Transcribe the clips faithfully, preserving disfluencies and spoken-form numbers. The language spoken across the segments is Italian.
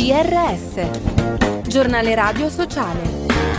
G R S, giornale radio sociale.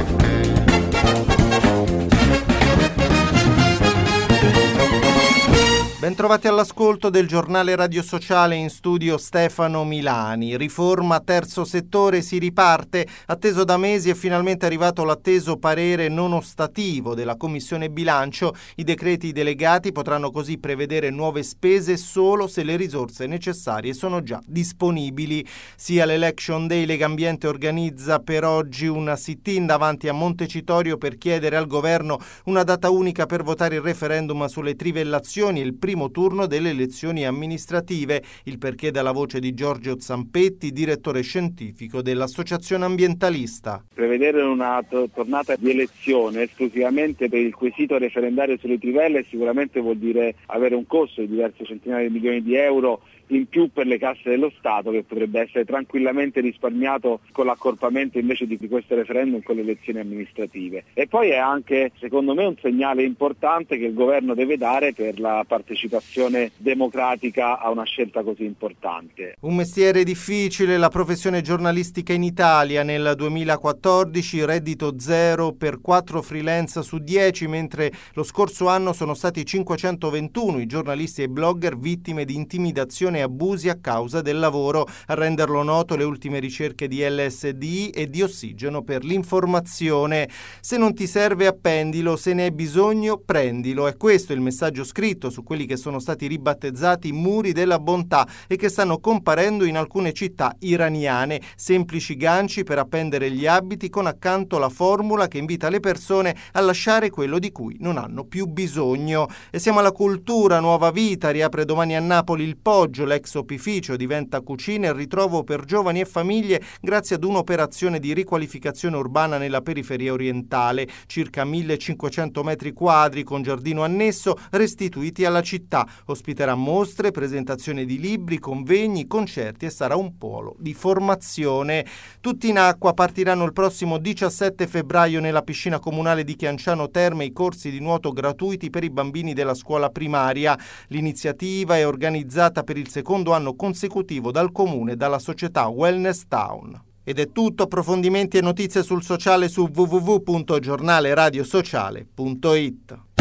Bentrovati all'ascolto del giornale radio sociale, in studio Stefano Milani. Riforma terzo settore, si riparte. Atteso da mesi è finalmente arrivato l'atteso parere non ostativo della Commissione Bilancio. I decreti delegati potranno così prevedere nuove spese solo se le risorse necessarie sono già disponibili. Sia l'Election Day, Legambiente organizza per oggi una sit-in davanti a Montecitorio per chiedere al governo una data unica per votare il referendum sulle trivellazioni e il primo turno delle elezioni amministrative. Il perché dalla voce di Giorgio Zampetti, direttore scientifico dell'Associazione Ambientalista. Prevedere una to- tornata di elezione esclusivamente per il quesito referendario sulle trivelle sicuramente vuol dire avere un costo di diverse centinaia di milioni di euro in più per le casse dello Stato, che potrebbe essere tranquillamente risparmiato con l'accorpamento invece di questo referendum con le elezioni amministrative. E poi è anche, secondo me, un segnale importante che il governo deve dare per la partecipazione democratica a una scelta così importante. Un mestiere difficile, la professione giornalistica in Italia. Nel duemilaquattordici reddito zero per quattro freelance su dieci, mentre lo scorso anno sono stati cinquecentoventuno i giornalisti e blogger vittime di intimidazione e abusi a causa del lavoro. A renderlo noto le ultime ricerche di L S D I e di Ossigeno per l'informazione. Se non ti serve appendilo, se ne hai bisogno prendilo. È questo il messaggio scritto su quelli che sono stati ribattezzati muri della bontà e che stanno comparendo in alcune città iraniane. Semplici ganci per appendere gli abiti con accanto la formula che invita le persone a lasciare quello di cui non hanno più bisogno. E siamo alla cultura. Nuova vita riapre domani a Napoli il Poggio. L'ex opificio diventa cucina e ritrovo per giovani e famiglie grazie ad un'operazione di riqualificazione urbana nella periferia orientale. Circa millecinquecento metri quadri con giardino annesso restituiti alla città. Ospiterà mostre, presentazione di libri, convegni, concerti e sarà un polo di formazione. Tutti in acqua partiranno il prossimo diciassette febbraio nella piscina comunale di Chianciano Terme i corsi di nuoto gratuiti per i bambini della scuola primaria. L'iniziativa è organizzata per il secondo anno consecutivo dal comune e dalla società Wellness Town. Ed è tutto. Approfondimenti e notizie sul sociale su w w w punto giornale radio sociale punto i t.